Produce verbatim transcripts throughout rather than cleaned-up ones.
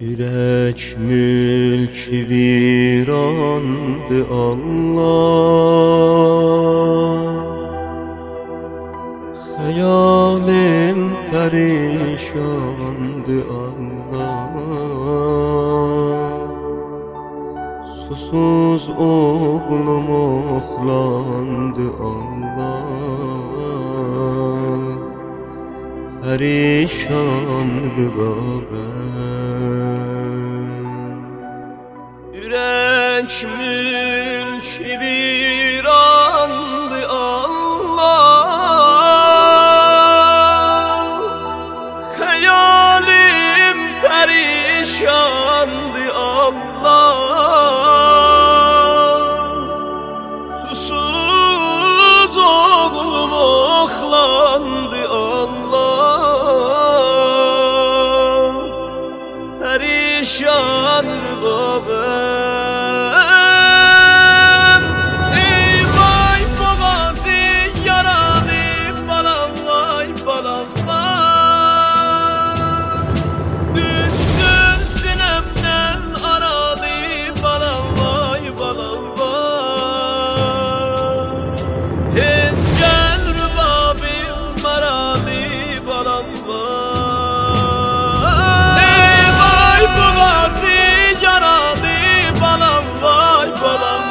Yürek mülk virandı Allah, hayalim perişandı Allah. Susuz oğlum oxlandı Allah, perişandı babam. Yürek mülk virandı Allah, hayalim perişandı Allah. Susuz oğlum oxlandı Allah, perişan babam. Ey vay babası yaralı balam, vay balam vay. Düştün sinemden aralı balam, vay balam vay. Tez gel rübabim maralı balam vay. Ey vay babası yaralı balam, vay balam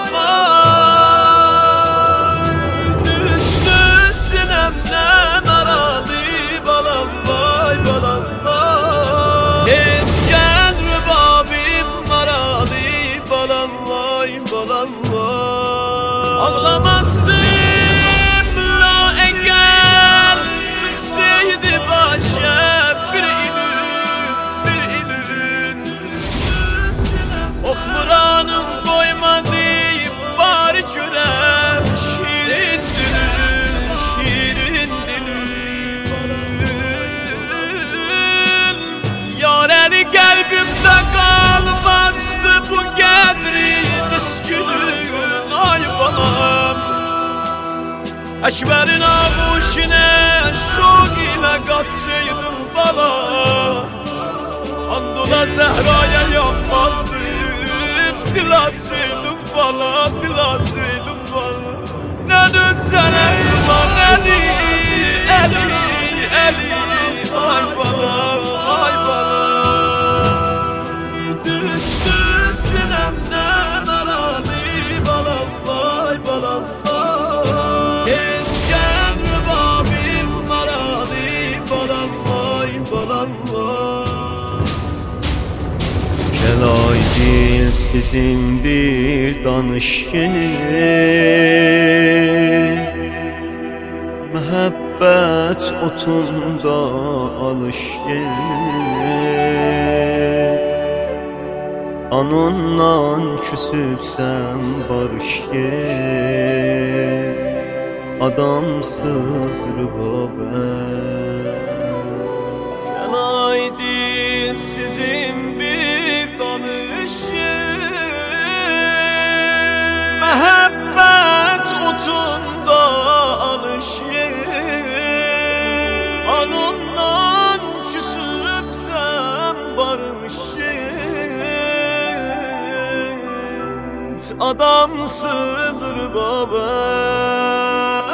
vay. Düştün sinemden aralı balam, vay balam vay. Esken rübabim maralı balam, vay balam vay. Ağlamazdım la engel, sıksaydı başa bir ilün, bir ilün. Okmuranım koymadı bari çölem, şirin dilün, şirin dilün. Yareli kalbimde kalmazdı bu gedrin üskünün, ay balam. Ekberin ağuşine şok ile katsaydım bala, andına Zehra'ya yanmazdım, dilatsaydım bala, dilatsaydım bala. Ne dönsene yıla, ne di, eli, eli, ay balam, ay balam. Düştün sinemden aralı balam, vay balam vay. Esken rübabim maralı balam, vay balam vay. Gelaydin sizin bir danışın, mehabbet otunda alışın. Onunla küsübsem barışın, adamsız rübabem. Gelaydin sizin bir danışın, mehabbet otunda alışın. Onunla küsübsem barışın, adamsız babam.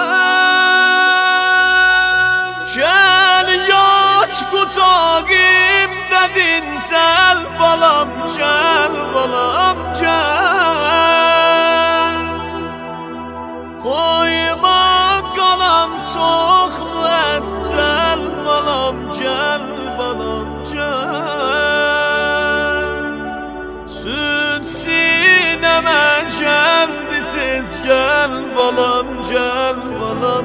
Gel yaç kucağım dedin gel balam, gel balam gel. Koyma kalam çok müettel balam, gel balam gel. Süt sineme geldi tez gel balam, gel balam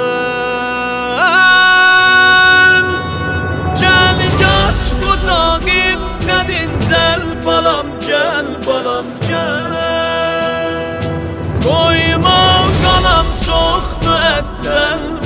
gel. Gel yaç kucağım dedin gel balam, gel balam gel. Koyma kalam çok müettel